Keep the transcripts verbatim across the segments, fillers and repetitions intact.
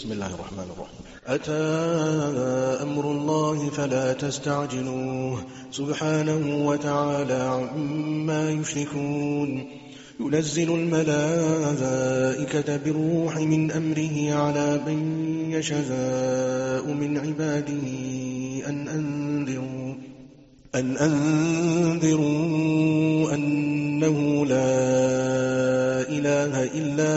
بسم الله الرحمن الرحيم. أتى أمر الله فلا تستعجلوه سبحانه وتعالى عما يشركون. ينزل الملائكة بالروح من أمره على من يشاء من عباده أن أنذروا أن أنذروا أنه لا إله إلا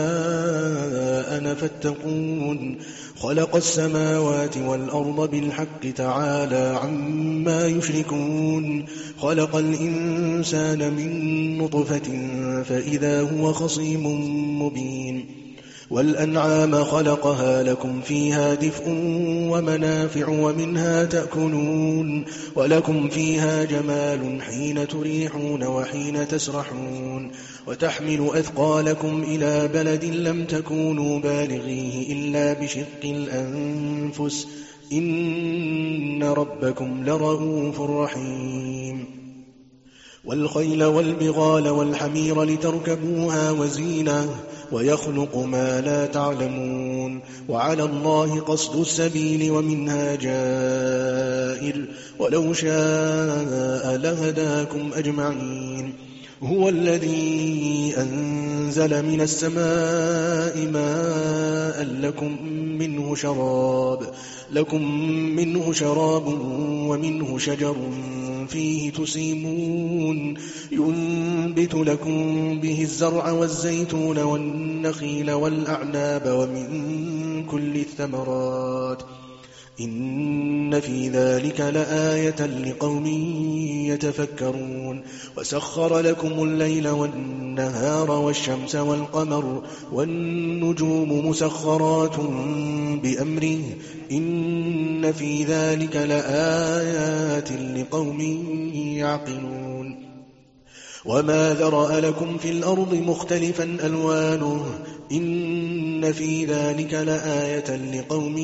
أنا فاتقون. خلق السماوات والأرض بالحق تعالى عما يشركون. خلق الإنسان من نطفة فإذا هو خصيم مبين. والأنعام خلقها لكم فيها دفء ومنافع ومنها تأكلون ولكم فيها جمال حين تريحون وحين تسرحون وتحمل أثقالكم إلى بلد لم تكونوا بالغيه إلا بشق الأنفس إن ربكم لرؤوف رحيم. والخيل والبغال والحمير لتركبوها وزينة ويخلق ما لا تعلمون. وعلى الله قصد السبيل ومنها جائر ولو شاء لهداكم أجمعين. هو الذي أنزل من السماء ماء لكم منه شراب لكم منه شراب ومنه شجر فيه تسيمون. ينبت لكم به الزرع والزيتون والنخيل والأعناب ومن كل الثمرات إن في ذلك لآية لقوم يتفكرون. وسخر لكم الليل والنهار والشمس والقمر والنجوم مسخرات بأمره إن في ذلك لآيات لقوم يعقلون. وما ذرأ لكم في الأرض مختلفا ألوانه إن في ذلك لآية لقوم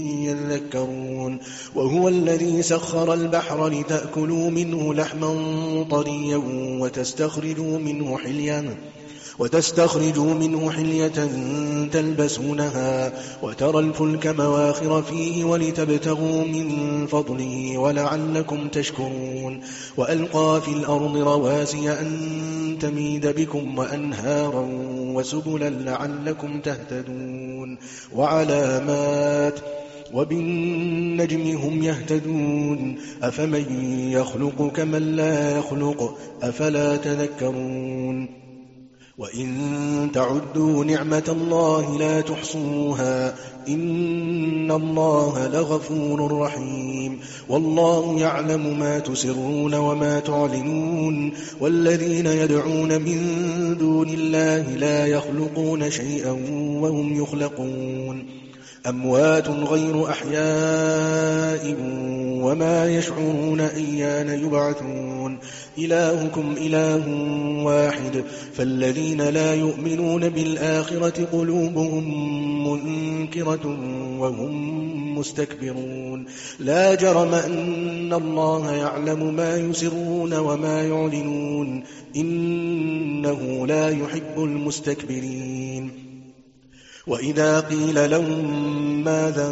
يذكرون. وهو الذي سخر البحر لتأكلوا منه لحما طريا وتستخرجوا منه حليا وتستخرجوا منه حلية تلبسونها وترى الفلك مواخر فيه ولتبتغوا من فضله ولعلكم تشكرون. وألقى في الأرض رواسي أن تميد بكم وأنهارا وسبلا لعلكم تهتدون. وعلامات وبالنجم هم يهتدون. أفمن يخلق كمن لا يخلق أفلا تذكرون. وإن تعدوا نعمة الله لا تحصوها إن الله لغفور رحيم. والله يعلم ما تسرون وما تعلنون. والذين يدعون من دون الله لا يخلقون شيئا وهم يخلقون. أموات غير أحياء وما يشعرون أيان يبعثون. إلهكم إله واحد فالذين لا يؤمنون بالآخرة قلوبهم منكرة وهم مستكبرون. لا جرم أن الله يعلم ما يسرون وما يعلنون إنه لا يحب المستكبرين. وإذا قيل لهم ماذا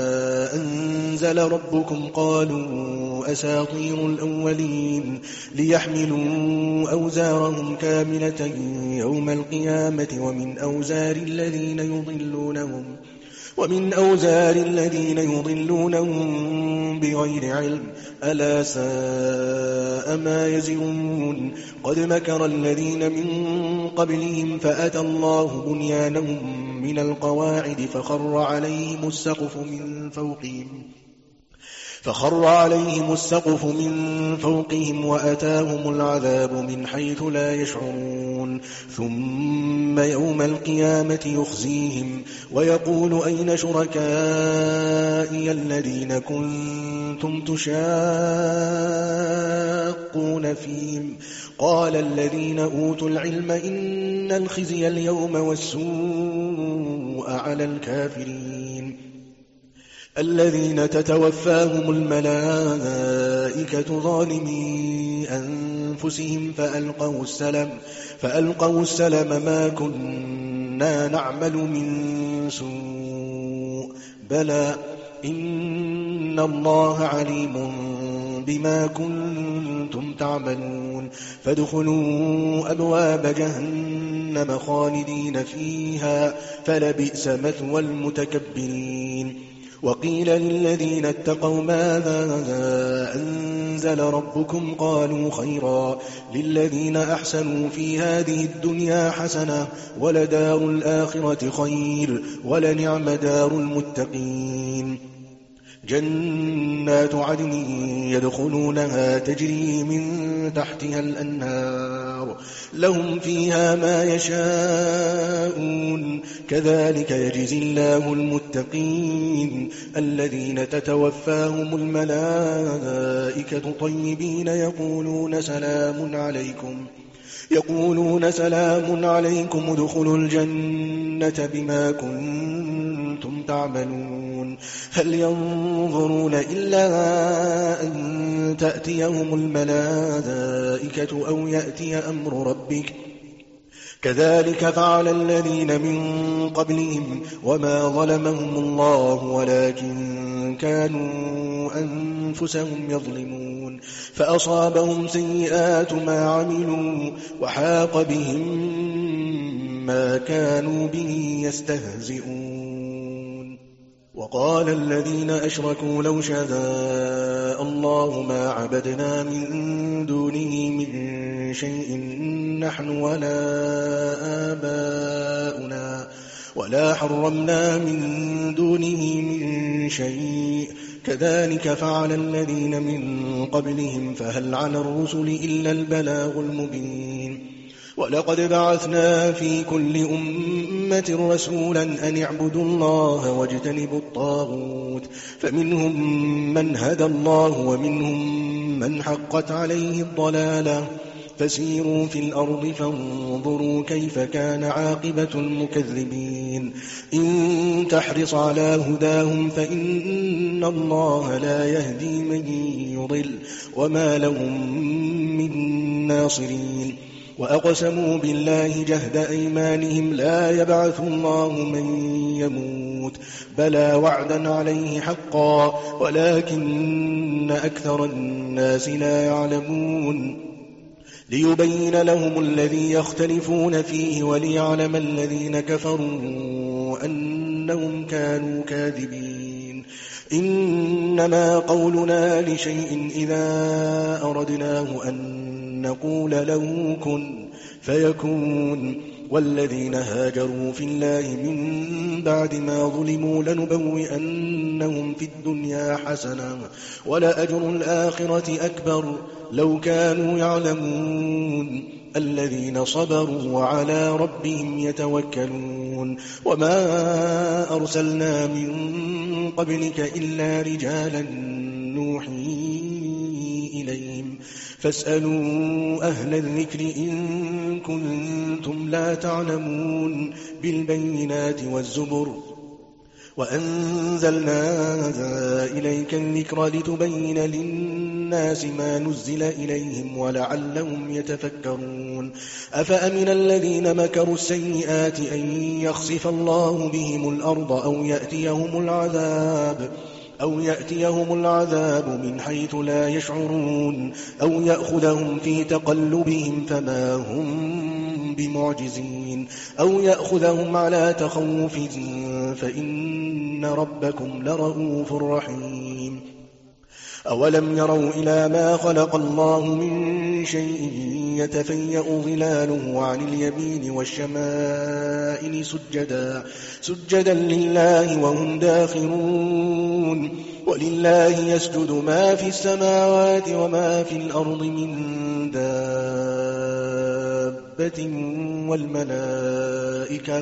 أنزل ربكم قالوا أساطير الأولين ليحملوا أوزارهم كاملة يوم القيامة ومن أوزار الذين يضلونهم ومن أوزار الذين يضلونهم بغير علم ألا ساء ما يزرون. قد مكر الذين من قبلهم فأتى الله بنيانهم من القواعد فخر عليهم السقف من فوقهم فخر عليهم السقف من فوقهم وأتاهم العذاب من حيث لا يشعرون. ثم يوم القيامة يخزيهم ويقول أين شركائي الذين كنتم تشاقون فيهم قال الذين أوتوا العلم إن الخزي اليوم والسوء على الكافرين الذين تتوفاهم الملائكة ظالمي أنفسهم فألقوا السلم فألقوا السلم ما كنا نعمل من سوء بلى إن الله عليم بما كنتم تعملون فادخلوا أبواب جهنم خالدين فيها فلبئس مثوى المتكبرين وقيل للذين اتقوا ماذا أنزل ربكم قالوا خيرا للذين أحسنوا في هذه الدنيا حسنة ولدار الآخرة خير ولنعم دار المتقين جنات عدن يدخلونها تجري من تحتها الأنهار لهم فيها ما يشاءون كذلك يجزي الله المتقين الذين تتوفاهم الملائكة طيبين يقولون سلام عليكم يقولون سلام عليكم ادخلوا الجنة بما كنتم تعملون هل ينظرون إلا أن تأتيهم الملائكة أو يأتي أمر ربك كذلك فعل الذين من قبلهم وما ظلمهم الله ولكن كانوا أنفسهم يظلمون فأصابهم سيئات ما عملوا وحاق بهم ما كانوا به يستهزئون وقال الذين أشركوا لو شاء الله ما عبدنا من دونه من شيء نحن ولا آباؤنا ولا حرمنا من دونه من شيء كذلك فعل الذين من قبلهم فهل على الرسل إلا البلاغ المبين ولقد بعثنا في كل أمة رسولا أن اعبدوا الله واجتنبوا الطاغوت فمنهم من هدى الله ومنهم من حقت عليه الضلالة فسيروا في الأرض فانظروا كيف كان عاقبة المكذبين إن تحرص على هداهم فإن الله لا يهدي من يضل وما لهم من ناصرين وأقسموا بالله جهد أيمانهم لا يبعث الله من يموت بلى وعدا عليه حقا ولكن أكثر الناس لا يعلمون ليبين لهم الذي يختلفون فيه وليعلم الذين كفروا أنهم كانوا كاذبين إنما قولنا لشيء إذا أردناه أن نقول له كن فيكون والذين هاجروا في الله من بعد ما ظلموا لنبوئنهم في الدنيا حسنة ولأجر الآخرة أكبر لو كانوا يعلمون الذين صبروا وعلى ربهم يتوكلون وما أرسلنا من قبلك إلا رجالا نوحي إليهم فاسألوا أهل الذكر إن كنتم لا تعلمون بالبينات والزبر وأنزلنا إليك الذكر لتبين للناس ما نزل إليهم ولعلهم يتفكرون أفأمن الذين مكروا السيئات أن يخسف الله بهم الأرض أو يأتيهم العذاب أو يأتيهم العذاب من حيث لا يشعرون أو يأخذهم في تقلبهم فما هم بمعجزين أو يأخذهم على تخوف فإن ربكم لرؤوف رحيم أولم يروا إلى ما خلق الله من شيء يتفيأ ظلاله عن اليمين والشمائل سجدا سجدا لله وهم داخرون ولله يسجد ما في السماوات وما في الأرض من دابة والملائكة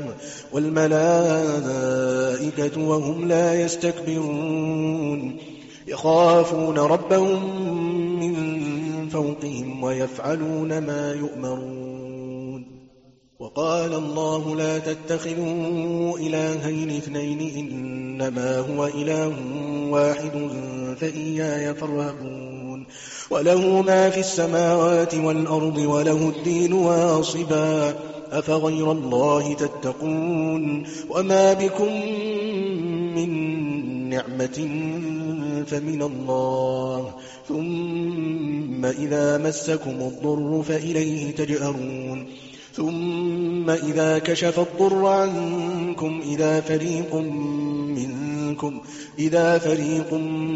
والملائكة وهم لا يستكبرون يخافون ربهم من فوقهم ويفعلون ما يؤمرون وقال الله لا تتخذوا إلهين اثنين إنما هو إله واحد فإياي فارهبون وله ما في السماوات والأرض وله الدين واصبا أفغير الله تتقون وما بكم من نعمة فمن الله، ثم إذا مسكم الضر فإليه تجأرون، ثم إذا كشف الضر عنكم إذا فريق منكم إذا فريق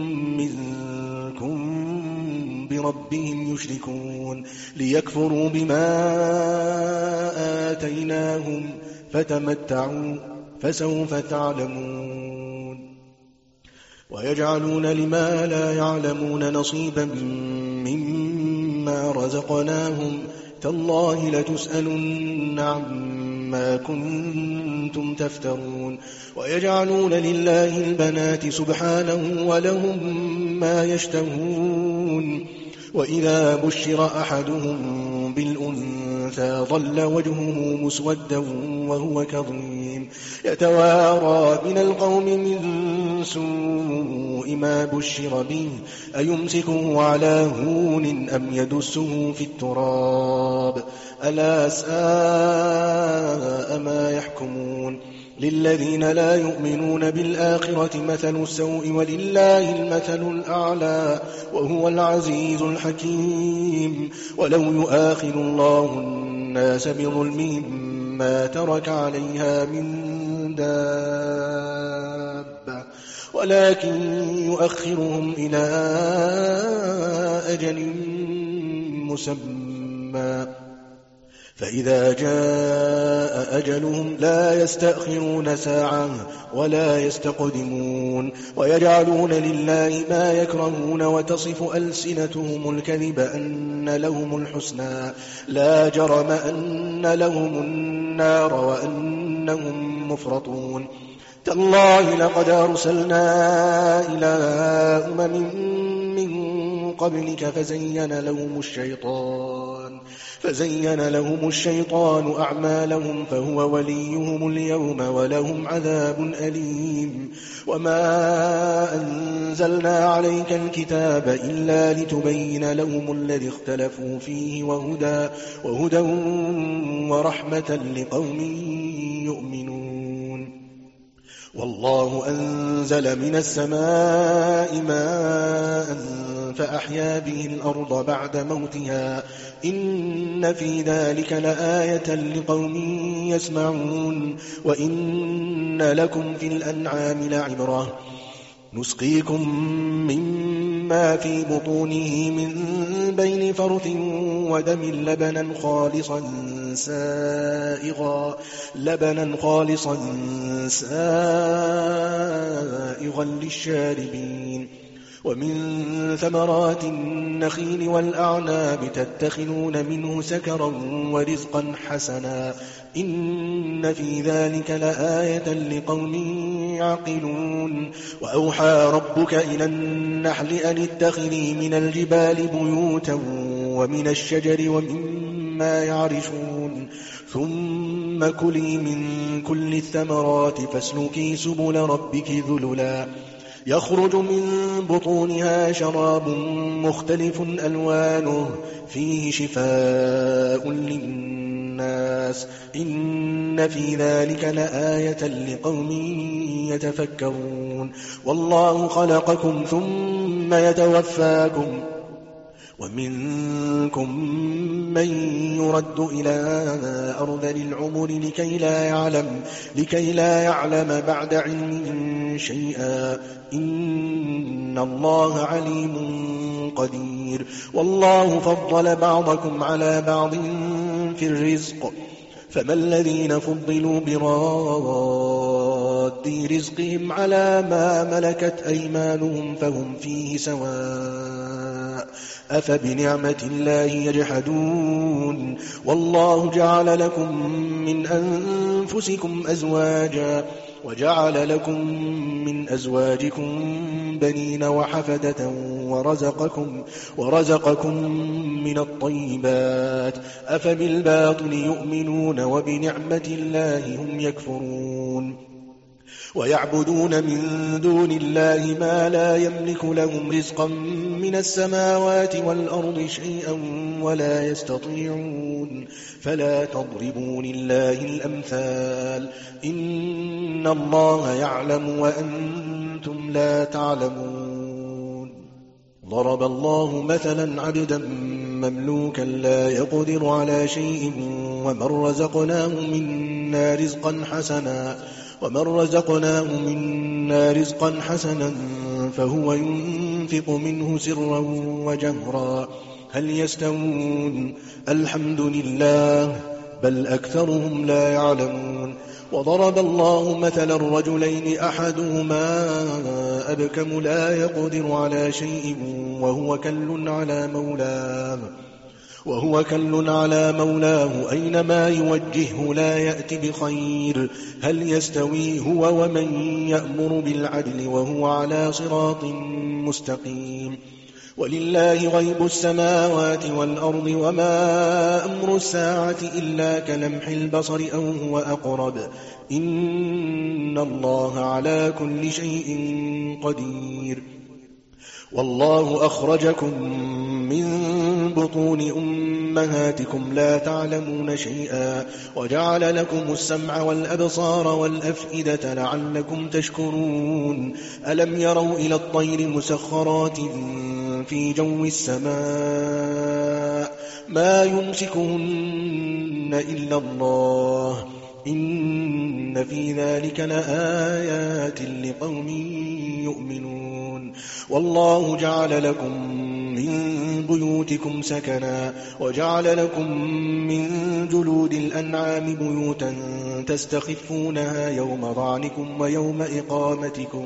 منكم بربهم يشركون ليكفروا بما آتيناهم فتمتعوا فسوف تعلمون. ويجعلون لما لا يعلمون نصيبا مما رزقناهم تالله لتسألن عما كنتم تفترون. ويجعلون لله البنات سبحانه ولهم ما يشتهون. وإذا بشر أحدهم بالأنثى ظل وجهه مسودا وهو كظيم يتوارى من القوم من سوء ما بشر به أيمسكه على هون أم يدسه في التراب ألا ساء ما يحكمون. للذين لا يؤمنون بالآخرة مثل السوء ولله المثل الأعلى وهو العزيز الحكيم. ولو يؤاخذ الله الناس بظلمهم ما ترك عليها من دابة ولكن يؤخرهم إلى أجل مسمى فإذا جاء أجلهم لا يستأخرون ساعة ولا يستقدمون. ويجعلون لله ما يكرهون وتصف ألسنتهم الكذب أن لهم الحسنى لا جرم أن لهم النار وأنهم مفرطون. تالله لقد أرسلنا إلى أمم من قبلك فزين لهم الشيطان فزين لهم الشيطان أعمالهم فهو وليهم اليوم ولهم عذاب أليم. وما أنزلنا عليك الكتاب إلا لتبين لهم الذي اختلفوا فيه وهدى, وهدى ورحمة لقوم يؤمنون. والله أنزل من السماء ماء فأحيا به الأرض بعد موتها إن في ذلك لآية لقوم يسمعون. وإن لكم في الأنعام لعبرة نسقيكم مما في بطونه من بين فرث ودم لبنا خالصا سائغا لبنا خالصا سائغا للشاربين. ومن ثمرات النخيل والأعناب تتخذون منه سكرا ورزقا حسنا إن في ذلك لآية لقوم يعقلون. وأوحى ربك إلى النحل أن اتخذي من الجبال بيوتا ومن الشجر ومما يعرشون ثم كلي من كل الثمرات فاسلكي سبل ربك ذللا يخرج من بطونها شراب مختلف ألوانه فيه شفاء للناس إن في ذلك لآية لقوم يتفكرون. والله خلقكم ثم يتوفاكم ومنكم من يرد إلى أرذل العمر لكي لا يعلم, لكي لا يعلم بعد علم شيئا إن الله عليم قدير. والله فضل بعضكم على بعض في الرزق فما الذين فضلوا براد رزقهم على ما ملكت أيمانهم فهم فيه سواء أفبنعمة الله يجحدون. والله جعل لكم من أنفسكم أزواجا وجعل لكم من أزواجكم بنين وحفدة ورزقكم, ورزقكم من الطيبات أفبالباطل يؤمنون وبنعمة الله هم يكفرون. ويعبدون من دون الله ما لا يملك لهم رزقا من السماوات والأرض شيئا ولا يستطيعون فلا تضربوا لله الأمثال إن الله يعلم وأنتم كنتم لا تعلمون. ضرب الله مثلا عبدا مملوكا لا يقدر على شيء ومن رزقناه منا رزقا حسنا ومن رزقناه منا رزقا حسنا فهو ينفق منه سرا وجهرا هل يستوون؟ الحمد لله بل أكثرهم لا يعلمون. وضرب الله مثلا الرجلين أحدهما أبكم لا يقدر على شيء وهو كل على مولاه وهو كل على مولاه أينما يوجهه لا يأتي بخير هل يستوي هو ومن يأمر بالعدل وهو على صراط مستقيم. ولله غيب السماوات والأرض وما أمر الساعة إلا كلمح البصر أو هو أقرب إن الله على كل شيء قدير. والله أخرجكم من بطون أمهاتكم لا تعلمون شيئا وجعل لكم السمع والأبصار والأفئدة لعلكم تشكرون. ألم يروا إلى الطير مسخرات في جو السماء ما يمسكهن إلا الله إن في ذلك لآيات لقوم يؤمنون. والله جعل لكم من بيوتكم سكنا وجعل لكم من جلود الأنعام بيوتا تستخفونها يوم ضعنكم ويوم إقامتكم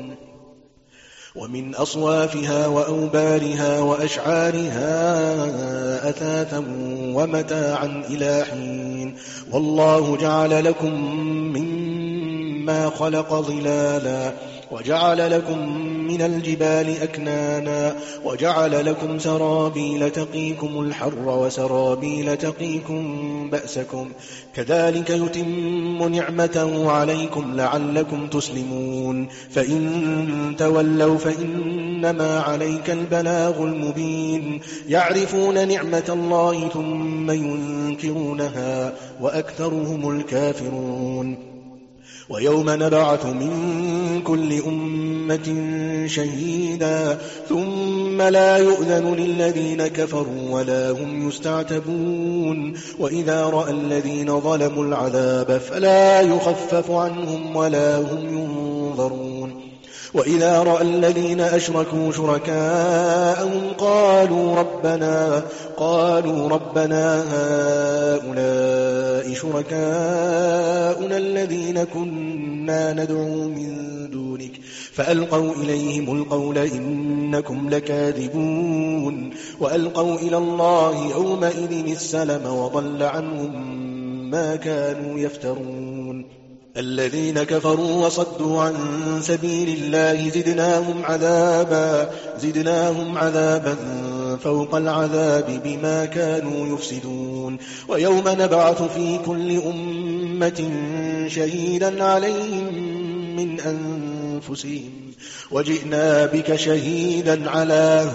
ومن أصوافها وأوبارها وأشعارها أثاثا ومتاعا إلى حين. والله جعل لكم مما خلق ظلالا وجعل لكم من الجبال أكنانا وجعل لكم سرابيل تقيكم الحر وسرابيل تقيكم بأسكم كذلك يتم نعمته عليكم لعلكم تسلمون. فإن تولوا فإنما عليك البلاغ المبين. يعرفون نعمة الله ثم ينكرونها وأكثرهم الكافرون. ويوم نبعث من كل أمة شهيدا ثم لا يؤذن للذين كفروا ولا هم يستعتبون. وإذا رأى الذين ظلموا العذاب فلا يخفف عنهم ولا هم ينظرون. وإذا رأى الذين أشركوا شركاءهم قالوا ربنا قالوا ربنا هؤلاء شركاؤنا الذين كنا ندعو من دونك فألقوا إليهم القول إنكم لكاذبون. وألقوا إلى الله يومئذ السلم وضل عنهم ما كانوا يفترون. الذين كفروا وصدوا عن سبيل الله زدناهم عذابا زدناهم عذابا فوق العذاب بما كانوا يفسدون. ويوم نبعث في كل أمة شهيدا عليهم من أنفسهم وجئنا بك شهيدا على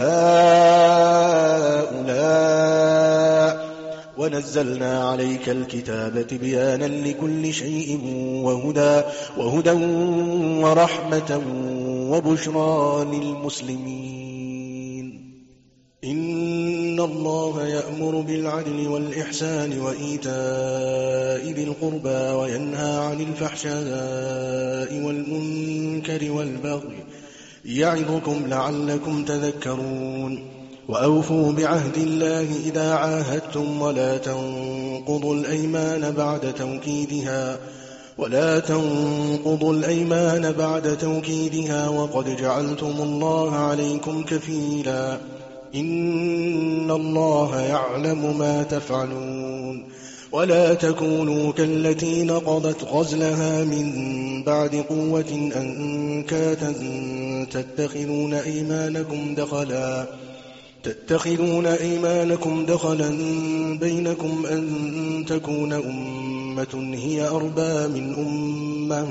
هؤلاء ونزلنا عليك الكتاب تبيانا لكل شيء وهدى, وهدى ورحمة وبشرى للمسلمين. إن الله يأمر بالعدل والإحسان وإيتاء ذي القربى وينهى عن الفحشاء والمنكر والبغي يعظكم لعلكم تذكرون. وأوفوا بعهد الله إذا عاهدتم ولا تنقضوا الأيمان بعد توكيدها ولا تنقضوا الأيمان بعد توكيدها وقد جعلتم الله عليكم كفيلا إن الله يعلم ما تفعلون. ولا تكونوا كالتي نقضت غزلها من بعد قوة أنكاثا تتخذون أيمانكم دخلا تتخذون أيمانكم دخلا بينكم أن تكون أمة هي أربى من أمة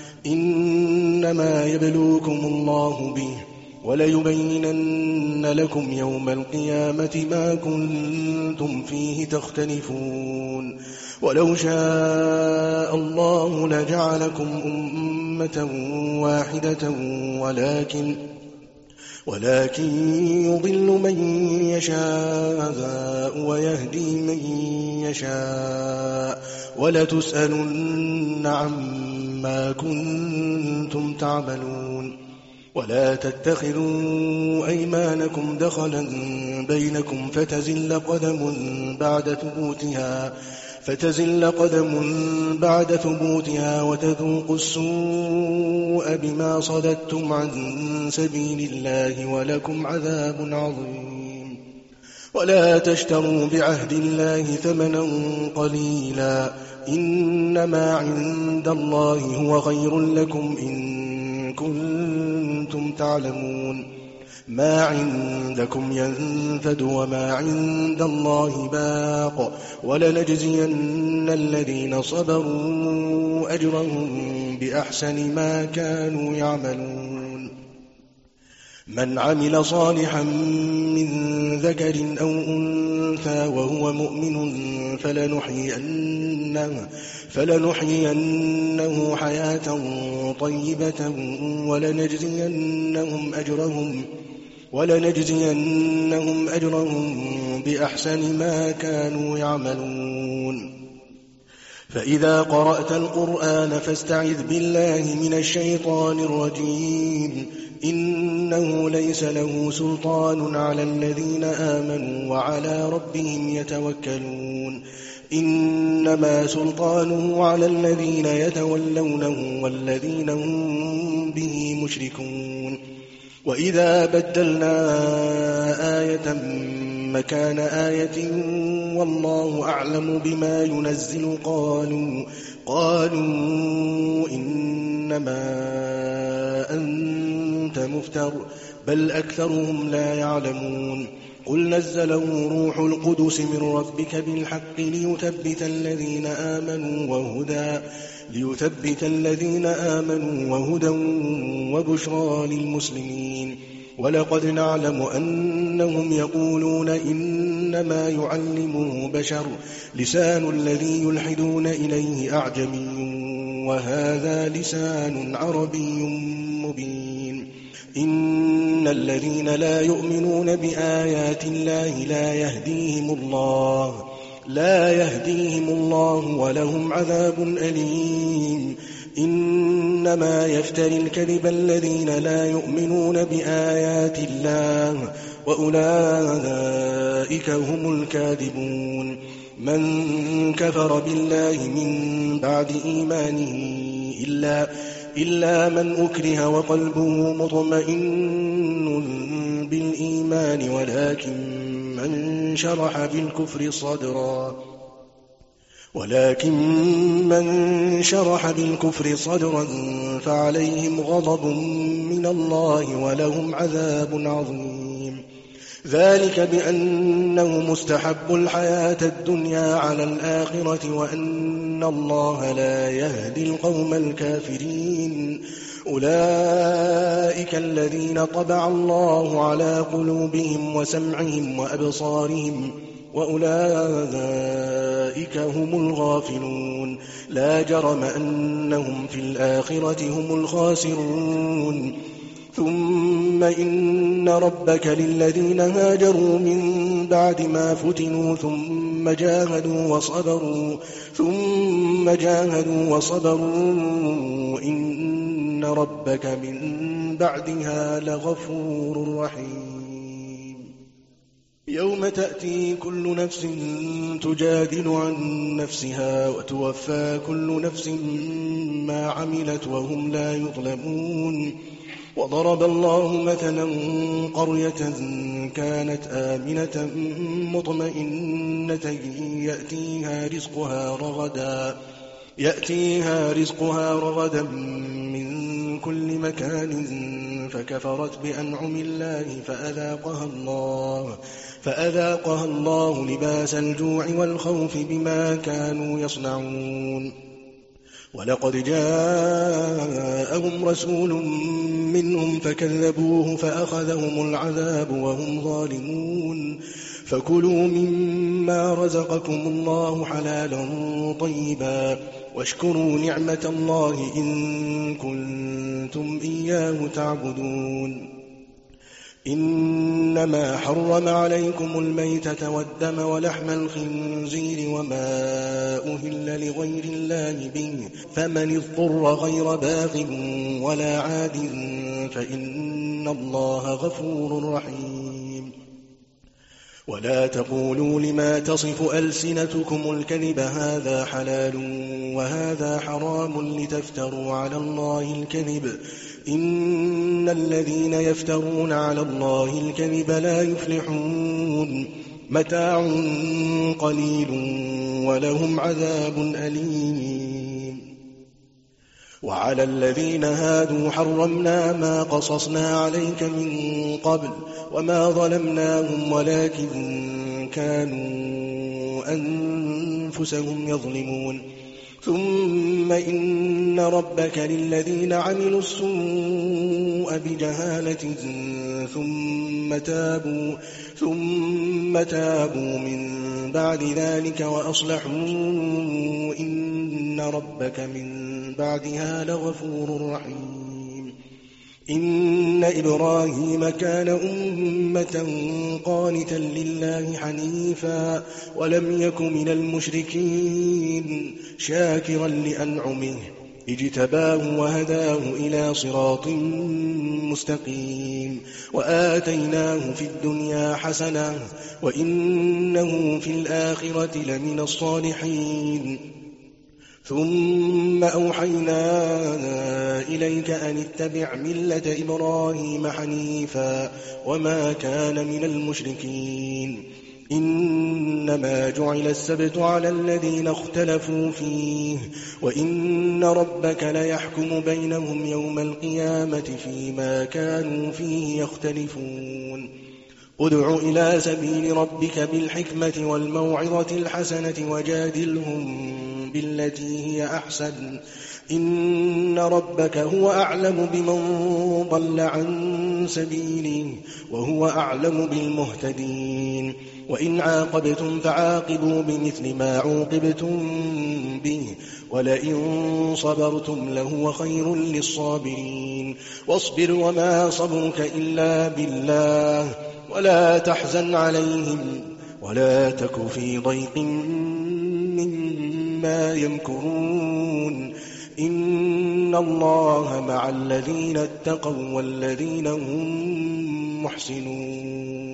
إنما يبلوكم الله به وليبينن لكم يوم القيامة ما كنتم فيه تختلفون. ولو شاء الله لجعلكم أمة أمة واحدة ولكن ولكن يضل من يشاء ويهدي من يشاء ولتسألن عما كنتم تعملون. ولا تتخذوا أيمانكم دخلا بينكم فتزل قدم بعد ثبوتها فتزل قدم بعد ثبوتها وتذوقوا السوء بما صددتم عن سبيل الله ولكم عذاب عظيم. ولا تشتروا بعهد الله ثمنا قليلا إنما عند الله هو خير لكم إن كنتم تعلمون. ما عندكم ينفد وما عند الله باق ولنجزين الذين صبروا أجرهم بأحسن ما كانوا يعملون. من عمل صالحا من ذكر أو أنثى وهو مؤمن فلنحيينه, فلنحيينه حياة طيبة ولنجزينهم أجرهم ولنجزينهم أجرهم بأحسن ما كانوا يعملون. فإذا قرأت القرآن فاستعذ بالله من الشيطان الرجيم إنه ليس له سلطان على الذين آمنوا وعلى ربهم يتوكلون. إنما سلطانه على الذين يتولونه والذين هم به مشركون. وإذا بدلنا آية مكان آية والله أعلم بما ينزل قالوا, قالوا إنما أنت مفتر بل أكثرهم لا يعلمون. قل نزله روح القدس من ربك بالحق ليثبت الذين آمنوا وهدى ليثبت الذين آمنوا وهدى وبشرى للمسلمين. ولقد نعلم أنهم يقولون إنما يعلمه بشر لسان الذي يلحدون إليه أعجمي وهذا لسان عربي مبين. إن الذين لا يؤمنون بآيات الله لا يهديهم الله لا يهديهم الله ولهم عذاب أليم. إنما يفتري الكذب الذين لا يؤمنون بآيات الله وأولئك هم الكاذبون. من كفر بالله من بعد إيمانه إلا, إلا من أكره وقلبه مطمئن بالإيمان ولكن من شرح بالكفر صدرا ولكن من شرح بالكفر صدرا فعليهم غضب من الله ولهم عذاب عظيم. ذلك بأنه مستحب الحياة الدنيا على الآخرة وأن الله لا يهدي القوم الكافرين. أولئك الذين طبع الله على قلوبهم وسمعهم وأبصارهم وأولئك هم الغافلون. لا جرم أنهم في الآخرة هم الخاسرون. ثم إن ربك للذين هاجروا من بعد ما فتنوا ثم جاهدوا وصبروا ثم جاهدوا وصبروا إن ربك من بعدها لغفور رحيم. يوم تأتي كل نفس تجادل عن نفسها وتوفى كل نفس ما عملت وهم لا يظلمون. وضرب الله مثلا قرية كانت آمنة مطمئنة يأتيها رزقها رغدا يأتيها رزقها رغدا من كل مكان فكفرت بأنعم الله فأذاقها الله فأذاقها الله لباس الجوع والخوف بما كانوا يصنعون. ولقد جاءهم رسول منهم فكذبوه فأخذهم العذاب وهم ظالمون. فكلوا مما رزقكم الله حلالا طيبا واشكروا نعمة الله إن كنتم إياه تعبدون. إنما حرم عليكم الميتة والدم ولحم الخنزير وما أهل لغير الله به، فمن اضطر غير باغ ولا عاد فإن الله غفور رحيم. ولا تقولوا لما تصف ألسنتكم الكذب هذا حلال وهذا حرام لتفتروا على الله الكذب، إن الذين يفترون على الله الكذب لا يفلحون. متاع قليل ولهم عذاب أليم. وعلى الذين هادوا حرمنا ما قصصنا عليك من قبل وما ظلمناهم ولكن كانوا أنفسهم يظلمون. ثم إن ربك للذين عملوا السوء بجهالة ثم تابوا, ثم تابوا من بعد ذلك وأصلحوا إن ربك من بعدها لغفور رحيم. إن إبراهيم كان أمة قانتا لله حنيفا ولم يك من المشركين شاكرا لأنعمه اجتباه وهداه إلى صراط مستقيم. وآتيناه في الدنيا حسنة وإنه في الآخرة لمن الصالحين. ثم أوحينا إليك أن اتبع ملة إبراهيم حنيفا وما كان من المشركين. إنما جعل السبت على الذين اختلفوا فيه وإن ربك ليحكم بينهم يوم القيامة فيما كانوا فيه يختلفون. ادع إلى سبيل ربك بالحكمة والموعظة الحسنة وجادلهم بالتي هي أحسن، إن ربك هو أعلم بمن ضل عن سبيله وهو أعلم بالمهتدين. وإن عاقبتم فعاقبوا بمثل ما عوقبتم به ولئن صبرتم لهو خير للصابرين. واصبر وما صبرك إلا بالله ولا تحزن عليهم ولا تك في ضيق مما يمكرون. إن الله مع الذين اتقوا والذين هم محسنون.